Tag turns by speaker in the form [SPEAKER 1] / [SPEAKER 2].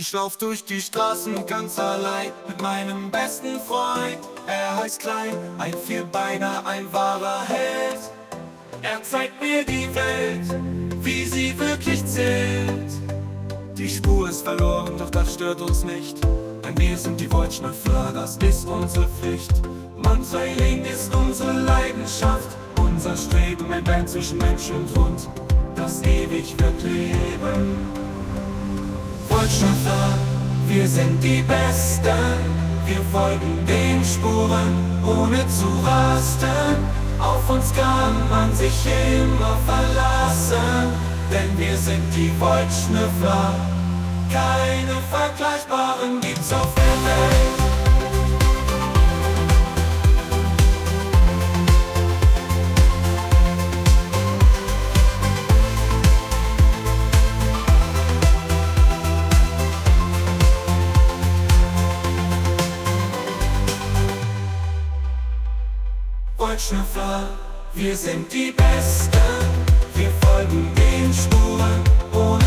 [SPEAKER 1] Ich lauf durch die Straßen ganz allein mit meinem besten Freund. Er heißt Klein, ein Vierbeiner, ein wahrer Held. Er zeigt mir die Welt, wie sie wirklich zählt. Die Spur ist verloren, doch das stört uns nicht. Denn wir sind die Wollschnüffler, das ist unsere Pflicht. Mantrailing ist unsere Leidenschaft, unser Streben, ein Band zwischen Mensch und Hund, das ewig wird leben. Wollschnüffler, wir sind die Besten, wir folgen den Spuren, ohne zu rasten. Auf uns kann man sich immer verlassen, denn wir sind die Wollschnüffler. Keine Vergleichbaren gibt's auf der Welt. Wollschnüffler, wir sind die Besten, wir folgen den Spuren, ohne